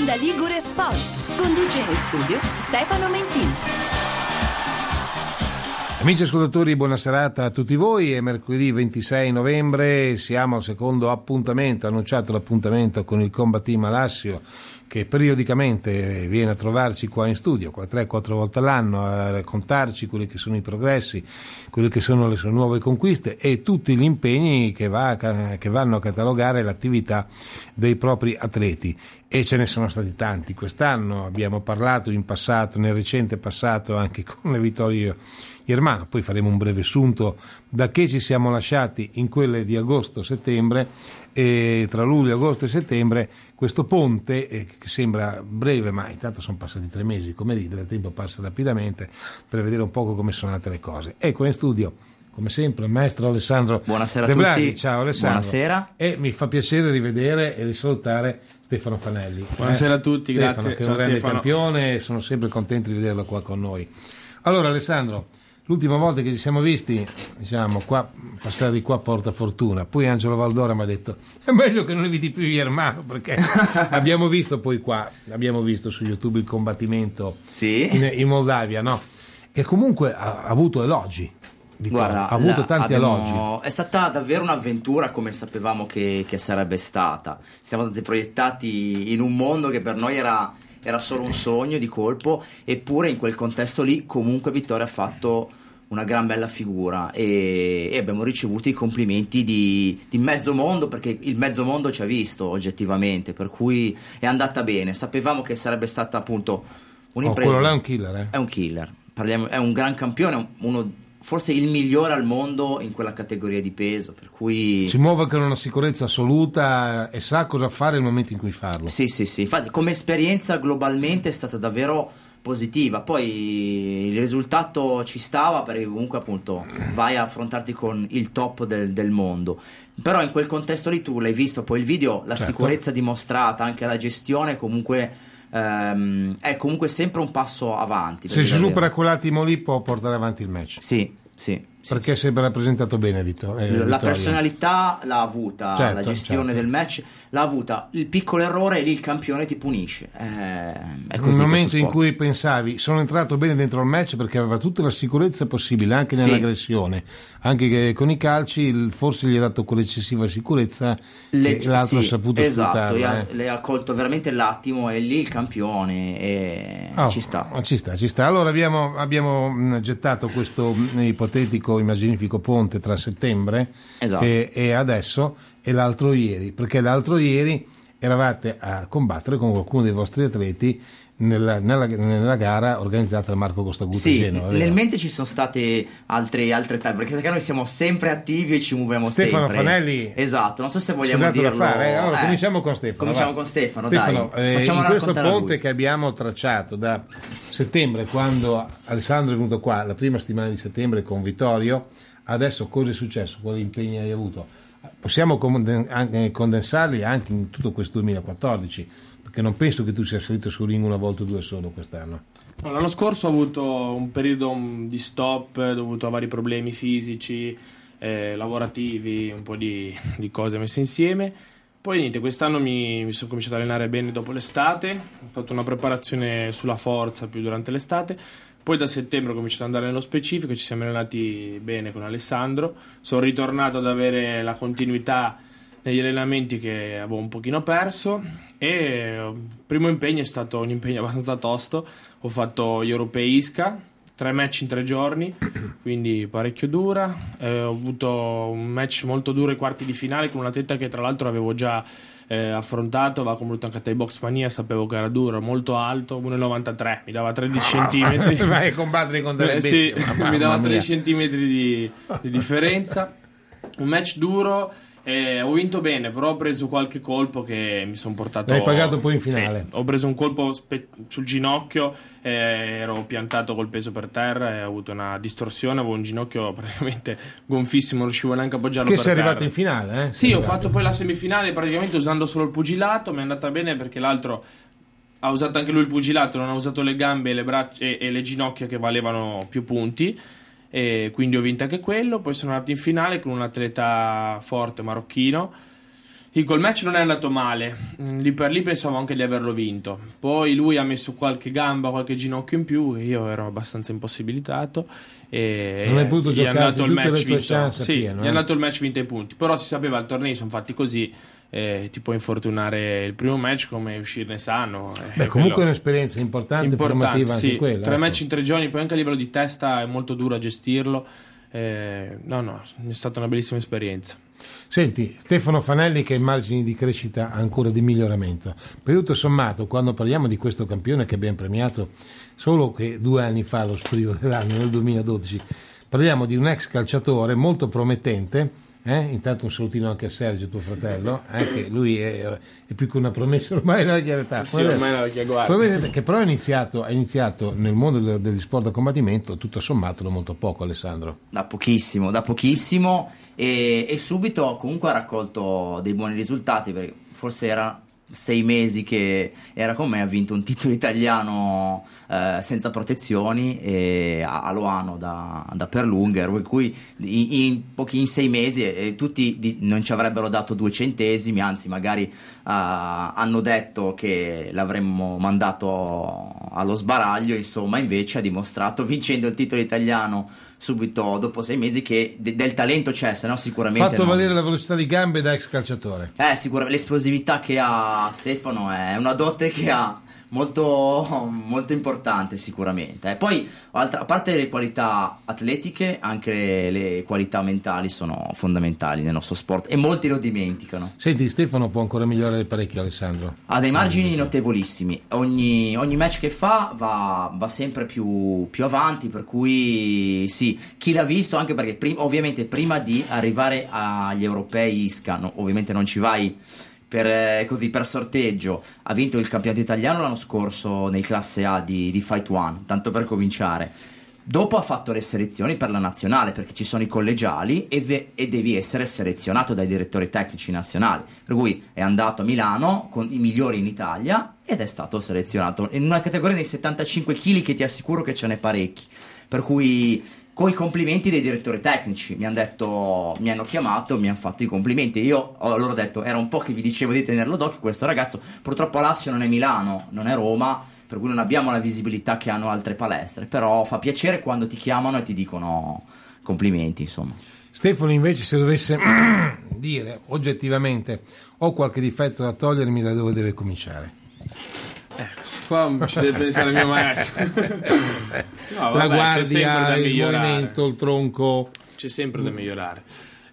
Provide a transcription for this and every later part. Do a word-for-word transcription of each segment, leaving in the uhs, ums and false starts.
Onda Ligure Sport. Conduce in studio Stefano Mentini. Amici ascoltatori, buona serata a tutti voi. È mercoledì ventisei novembre, siamo al secondo appuntamento, annunciato l'appuntamento con il Combat Team Alassio, che periodicamente viene a trovarci qua in studio, qua tre quattro volte all'anno, a raccontarci quelli che sono i progressi, quelle che sono le sue nuove conquiste e tutti gli impegni che, va, che vanno a catalogare l'attività dei propri atleti. E ce ne sono stati tanti quest'anno, abbiamo parlato in passato, nel recente passato, anche con le vittorie Germano. Poi faremo un breve sunto da che ci siamo lasciati in quelle di agosto-settembre, e tra luglio, agosto e settembre questo ponte eh, che sembra breve, ma intanto sono passati tre mesi, come ridere, il tempo passa rapidamente, per vedere un poco come sono andate le cose. Ecco in studio come sempre il maestro Alessandro Buonasera De a Blasi. tutti. Ciao Alessandro. Buonasera. E mi fa piacere rivedere e risalutare Stefano Fanelli. Buonasera eh? a tutti, Stefano, grazie. che è Ciao un grande Stefano. campione, sono sempre contento di vederlo qua con noi. Allora Alessandro, l'ultima volta che ci siamo visti, diciamo, qua, passare di qua porta fortuna. Poi Angelo Valdora mi ha detto è meglio che non eviti più Germano, perché abbiamo visto poi qua, abbiamo visto su YouTube il combattimento Sì. in, in Moldavia, no? Che comunque ha, ha avuto elogi. Guarda, ha avuto la, tanti abbiamo, elogi. È stata davvero un'avventura come sapevamo che, che sarebbe stata. Siamo stati proiettati in un mondo che per noi era, era solo un sogno di colpo, eppure in quel contesto lì comunque Vittorio ha fatto una gran bella figura e, e abbiamo ricevuto i complimenti di, di mezzo mondo, perché il mezzo mondo ci ha visto oggettivamente, per cui è andata bene. Sapevamo che sarebbe stata appunto un'impresa. Oh, quello là è un killer, eh? È un killer. Parliamo, è un gran campione, uno forse il migliore al mondo in quella categoria di peso, per cui si muove con una sicurezza assoluta e sa cosa fare nel momento in cui farlo. Sì, sì, sì. Infatti come esperienza globalmente è stata davvero positiva. Poi il risultato ci stava, perché comunque appunto vai a affrontarti con il top del, del mondo. Però in quel contesto lì tu l'hai visto, poi il video, la certo. sicurezza dimostrata, anche la gestione comunque Um, è comunque sempre un passo avanti. Se si supera quell'attimo lì può portare avanti il match. Sì, sì. Perché sì, si è rappresentato bene Vittor, eh, la Vittorio. Personalità l'ha avuta, certo, la gestione certo. del match l'ha avuta. Il piccolo errore e lì il campione ti punisce. Eh, è così. Nel momento in sport. cui pensavi sono entrato bene dentro il match, perché aveva tutta la sicurezza possibile anche nell'aggressione, sì. Anche che con i calci forse gli ha dato quell'eccessiva sicurezza Le, che l'altro sì, ha saputo esatto, sfruttare. Eh. Le ha colto veramente l'attimo e lì il campione e oh, ci sta. Ci sta, ci sta. Allora abbiamo, abbiamo gettato questo ipotetico, immaginifico ponte tra settembre esatto. e, e adesso e l'altro ieri, perché l'altro ieri eravate a combattere con qualcuno dei vostri atleti nella, nella, nella gara organizzata da Marco Costagutta. Sì, Genova, nel mente ci sono state altre, altre tappe, perché noi siamo sempre attivi e ci muoviamo Stefano sempre. Stefano Fanelli, esatto, non so se vogliamo dirlo. Da fare, eh? Allora, eh, cominciamo con Stefano. Cominciamo va. con Stefano, Stefano, dai. Eh, in questo ponte lui. che abbiamo tracciato da settembre, quando Alessandro è venuto qua, la prima settimana di settembre con Vittorio, adesso cosa è successo? Quali impegni hai avuto? Possiamo condensarli anche in tutto questo duemilaquattordici, perché non penso che tu sia salito sul ring una volta o due solo quest'anno. No, l'anno scorso ho avuto un periodo di stop dovuto a vari problemi fisici, eh, lavorativi, un po' di, di cose messe insieme. Poi niente, quest'anno mi, mi sono cominciato a allenare bene dopo l'estate, ho fatto una preparazione sulla forza più durante l'estate. Poi da settembre ho cominciato ad andare nello specifico, ci siamo allenati bene con Alessandro, sono ritornato ad avere la continuità negli allenamenti che avevo un pochino perso e il primo impegno è stato un impegno abbastanza tosto, ho fatto gli europei Isca, tre match in tre giorni, quindi parecchio dura, eh, ho avuto un match molto duro ai quarti di finale con un atleta che tra l'altro avevo già Eh, affrontato, aveva combattuto anche a Thai Box Mania, sapevo che era duro, molto alto, uno virgola novantatré, mi dava tredici centimetri. Vai a combattere con delle eh, bestie, sì, ma mi dava mia. tredici centimetri di, di differenza. Un match duro, eh, ho vinto bene, però ho preso qualche colpo che mi sono portato. L'hai pagato poi in finale. Sì, ho preso un colpo spe- sul ginocchio, eh, ero piantato col peso per terra e ho avuto una distorsione, avevo un ginocchio praticamente gonfissimo, non riuscivo neanche a appoggiarlo che per sei terra. arrivato in finale, eh? Sì, ho arrivato. fatto poi la semifinale praticamente usando solo il pugilato, mi è andata bene perché l'altro ha usato anche lui il pugilato, non ha usato le gambe e le braccia e, e le ginocchia che valevano più punti, e quindi ho vinto anche quello. Poi sono andato in finale con un atleta forte marocchino Sì, col match non è andato male, lì per lì pensavo anche di averlo vinto, poi lui ha messo qualche gamba, qualche ginocchio in più e io ero abbastanza impossibilitato e non hai potuto gli è giocare andato il tutte match le tue vinto, chance sì, pieno, gli eh? è andato il match vinto ai punti, però si sapeva i tornei sono fatti così, eh, ti può infortunare il primo match come uscirne sano. Eh, Beh, comunque è un'esperienza importante, importante formativa anche sì. quella. Tre ecco. match in tre giorni, poi anche a livello di testa è molto duro a gestirlo, eh, no no, è stata una bellissima esperienza. Senti, Stefano Fanelli che ha margini di crescita ancora di miglioramento. Per tutto sommato, quando parliamo di questo campione che abbiamo premiato solo che due anni fa, lo sprio dell'anno, nel duemiladodici, parliamo di un ex calciatore molto promettente. Eh? Intanto un salutino anche a Sergio, tuo fratello, eh? Che lui è, è più che una promessa ormai nella vecchia età. Sì, ormai nella vecchia guardia. Che però ha iniziato, ha iniziato nel mondo del- degli sport da combattimento tutto sommato da molto poco, Alessandro. Da pochissimo, da pochissimo e, e subito comunque ha raccolto dei buoni risultati perché forse era sei mesi che era con me, ha vinto un titolo italiano eh, senza protezioni e a, a Loano da, da Perlunger, per cui in, in pochi in sei mesi e tutti di, non ci avrebbero dato due centesimi, anzi magari uh, hanno detto che l'avremmo mandato allo sbaraglio, insomma invece ha dimostrato vincendo il titolo italiano subito dopo sei mesi che de- del talento c'è, se no sicuramente Fatto no. valere la velocità di gambe da ex calciatore. Eh, sicuramente l'esplosività che ha Stefano è una dote che ha molto, molto importante sicuramente. E poi, altra- a parte le qualità atletiche, anche le qualità mentali sono fondamentali nel nostro sport e molti lo dimenticano. Senti, Stefano può ancora migliorare parecchio, Alessandro. Ha dei margini notevolissimi, ogni, ogni match che fa va, va sempre più, più avanti, per cui sì, chi l'ha visto, anche perché prim- ovviamente prima di arrivare agli europei I S C A, no, ovviamente non ci vai per, eh, così, per sorteggio, ha vinto il campionato italiano l'anno scorso nei classe A di, di Fight One, tanto per cominciare. Dopo ha fatto le selezioni per la nazionale perché ci sono i collegiali e, ve- e devi essere selezionato dai direttori tecnici nazionali, per cui è andato a Milano con i migliori in Italia ed è stato selezionato in una categoria dei settantacinque chili che ti assicuro che ce n'è parecchi, per cui con i complimenti dei direttori tecnici mi hanno detto, mi hanno chiamato, mi hanno fatto i complimenti. Io ho loro detto, era un po' che vi dicevo di tenerlo d'occhio questo ragazzo, purtroppo Alassio non è Milano, non è Roma, per cui non abbiamo la visibilità che hanno altre palestre, però fa piacere quando ti chiamano e ti dicono complimenti, insomma. Stefano invece se dovesse dire oggettivamente ho qualche difetto da togliermi, da dove deve cominciare? Eh, qua ci deve pensare il mio maestro. No, vabbè, La c'è sempre guardia, da il migliorare. movimento, il tronco. C'è sempre da migliorare.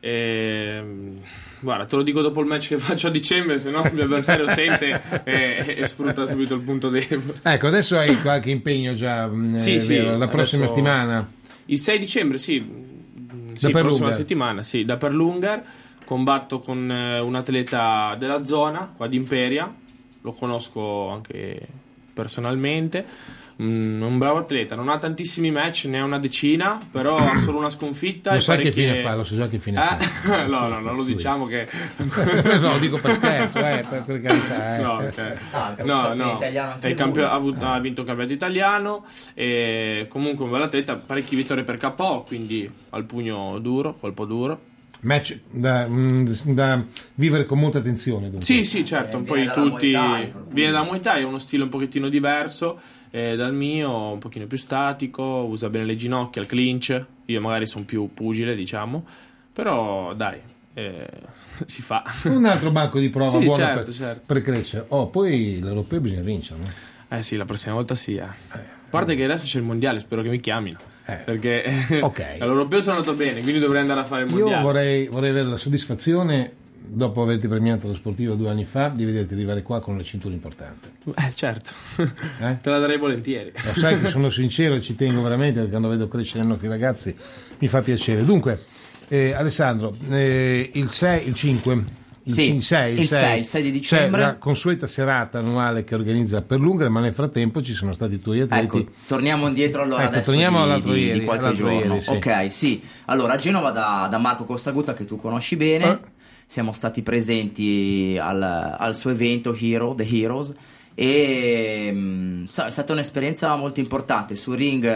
Ehm, guarda, te lo dico dopo il match che faccio a dicembre, se no il mio avversario sente e, e sfrutta subito il punto debole. Ecco, adesso hai qualche impegno già, mh, Sì, è sì, vero, la prossima adesso- settimana. Il sei dicembre, sì, sì Da prossima Perlungar. settimana, sì, da Perlungar. Combatto con eh, un atleta della zona, qua di Imperia, lo conosco anche personalmente. Mm, un bravo atleta, non ha tantissimi match, ne ha una decina, però ha solo una sconfitta. Lo e sai che parecchie- fine fa, lo so già che fine Eh? fa. no, no, non lo diciamo che... No, dico per scherzo, eh, per, per carità. Eh. No, ok. Ah, il no, campione no. italiano anche È il campio- lui. ha, avuto- ha vinto il campionato italiano e comunque un bel atleta, parecchie vittorie per K O, quindi al pugno duro, colpo duro. Match da, mh, da vivere con molta attenzione. Dunque. Sì, sì, certo, Eh, poi viene dalla tutti Muay Thai, per cui- viene da Muay Thai, è uno stile un pochettino diverso eh, dal mio, un pochino più statico, usa bene le ginocchia, il clinch. Io magari sono più pugile, diciamo, però dai, eh, si fa. Un altro banco di prova Sì, buono certo, per, certo. per crescere. Oh, poi l'europeo bisogna vincere, no? Eh sì, la prossima volta sì. eh. A parte che adesso c'è il mondiale, spero che mi chiamino. Eh. Perché Ok. all'europeo sono andato bene, quindi dovrei andare a fare il mondiale. Io vorrei, vorrei avere la soddisfazione, dopo averti premiato lo sportivo due anni fa, di vederti arrivare qua con una cintura importante. Eh, certo. Eh? Te la darei volentieri. Lo sai che sono sincero e ci tengo veramente, perché quando vedo crescere i nostri ragazzi mi fa piacere. Dunque, eh, Alessandro, eh, il sei, il cinque, il Sì, cin- sei, il sei, il sei di dicembre. c'è la consueta serata annuale che organizza Perlungar, ma nel frattempo ci sono stati i tuoi atleti. Ecco, torniamo indietro allora Ecco, adesso torniamo di, all'altro di- ieri, di qualche all'altro giorno. ieri, sì. Ok, sì. Allora, a Genova da, da Marco Costaguta, che tu conosci bene, Eh. siamo stati presenti al, al suo evento Hero, The Heroes, e mh, sa- è stata un'esperienza molto importante. Sul ring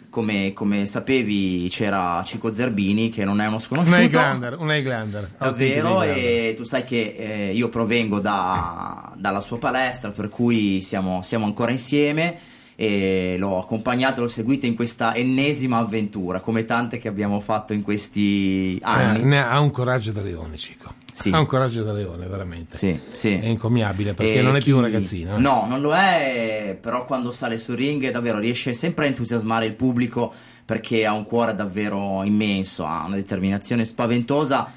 come, come sapevi c'era Cico Zerbini, che non è uno sconosciuto, un Highlander, un Highlander davvero, e tu sai che eh, io provengo da, dalla sua palestra, per cui siamo, siamo ancora insieme, e l'ho accompagnato, l'ho seguito in questa ennesima avventura, come tante che abbiamo fatto in questi anni. Eh, ne ha un coraggio da leone, Cico. Sì. Ha un coraggio da leone, veramente. Sì, sì. È incommiabile, perché E non è chi- più un ragazzino. eh. No, non lo è, però quando sale sul ring davvero riesce sempre a entusiasmare il pubblico, perché ha un cuore davvero immenso, ha una determinazione spaventosa,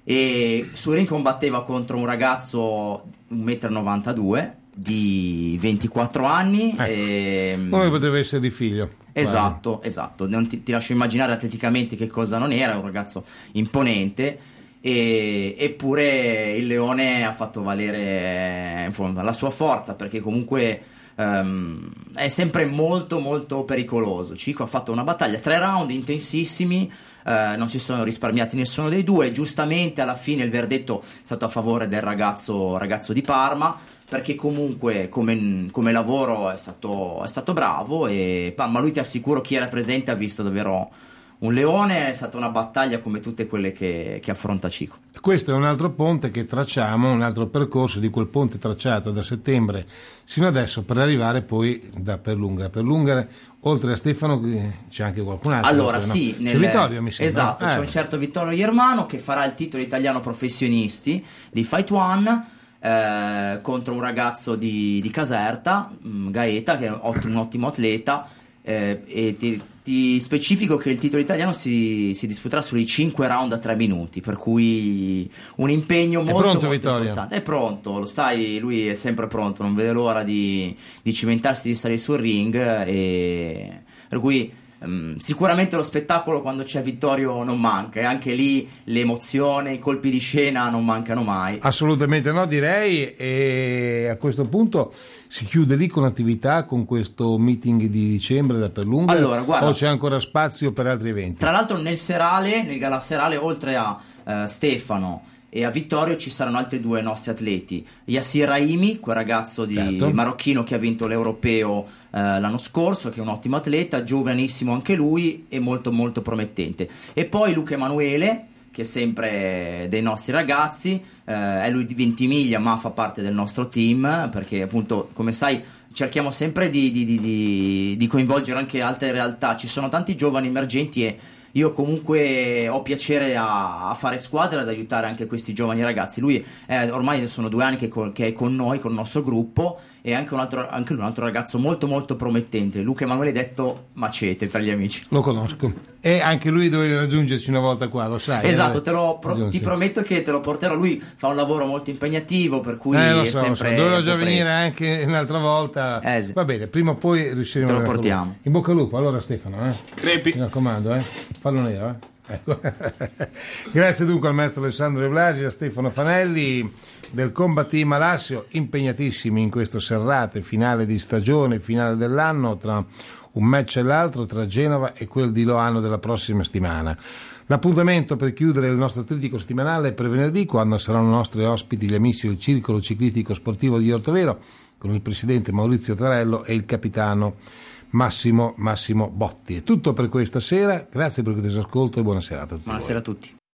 e sul ring combatteva contro un ragazzo un metro e novantadue m di ventiquattro anni. Ecco. e, Uno che poteva essere di figlio. Esatto, esatto. Non ti, ti lascio immaginare atleticamente che cosa non era, un ragazzo imponente, e, eppure il leone ha fatto valere eh, insomma, la sua forza, perché comunque ehm, è sempre molto molto pericoloso. Cico ha fatto una battaglia, tre round intensissimi, eh, non si sono risparmiati nessuno dei due. Giustamente alla fine il verdetto è stato a favore del ragazzo, ragazzo di Parma, perché comunque come, come lavoro è stato, è stato bravo, e, ma lui, ti assicuro, chi era presente ha visto davvero un leone. È stata una battaglia come tutte quelle che, che affronta Cico. Questo è un altro ponte che tracciamo, un altro percorso di quel ponte tracciato da settembre sino adesso, per arrivare poi da Perlunghere. Perlunghere, oltre a Stefano, c'è anche qualcun altro. Allora no? sì, c'è nel- Vittorio, mi sembra. esatto, Eh. c'è un certo Vittorio Iermano che farà il titolo italiano professionisti di Fight One, eh, contro un ragazzo di, di Caserta, mh, Gaeta, che è un ottimo, un ottimo atleta, eh, e ti, ti specifico che il titolo italiano si, si disputerà sui cinque round a tre minuti, per cui un impegno molto, pronto, molto Vittorio? importante. È pronto, lo sai, lui è sempre pronto, non vede l'ora di, di cimentarsi, di stare sul ring, e per cui Um, sicuramente lo spettacolo quando c'è Vittorio non manca, e anche lì l'emozione, i colpi di scena non mancano mai. Assolutamente no, direi, e a questo punto si chiude lì con l'attività, con questo meeting di dicembre da Perlunghere, Allora, guarda, o c'è ancora spazio per altri eventi? Tra l'altro nel serale, nel gala serale, oltre a eh, Stefano e a Vittorio, ci saranno altri due nostri atleti: Yassir Raimi, quel ragazzo di Certo. marocchino che ha vinto l'europeo eh, l'anno scorso, che è un ottimo atleta, giovanissimo anche lui e molto molto promettente, e poi Luca Emanuele, che è sempre dei nostri ragazzi, eh, è lui di Ventimiglia ma fa parte del nostro team, perché appunto, come sai, cerchiamo sempre di, di, di, di, di coinvolgere anche altre realtà. Ci sono tanti giovani emergenti, e io comunque ho piacere a, a fare squadra, ad aiutare anche questi giovani ragazzi. Lui è, ormai sono due anni che, col- che è con noi, con il nostro gruppo, e anche un altro, anche un altro ragazzo molto molto promettente, Luca Emanuele, detto Macete per gli amici. Lo conosco, e anche lui doveva raggiungerci una volta qua, lo sai. Esatto, eh? te lo pro- Raggiungi. ti prometto che te lo porterò. Lui fa un lavoro molto impegnativo, per cui Eh, lo è so, lo so. sempre Doveva già compreso. venire anche un'altra volta. Eh, sì. Va bene, prima o poi riusciremo Te lo a venire con portiamo. lui. In bocca al lupo, allora, Stefano, eh? Crepi. Mi raccomando, eh? Fallo nero, eh? Ecco. Grazie dunque al maestro Alessandro De Blasi e a Stefano Fanelli del Combat Team Alassio, impegnatissimi in questo serrate finale di stagione, finale dell'anno, tra un match e l'altro, tra Genova e quel di Loano della prossima settimana. L'appuntamento per chiudere il nostro atletico settimanale è per venerdì, quando saranno nostri ospiti gli amici del Circolo Ciclistico Sportivo di Ortovero, con il presidente Maurizio Tarello e il capitano Massimo Massimo Botti. È tutto per questa sera, grazie per questo ascolto e buona serata a tutti. Buonasera a tutti.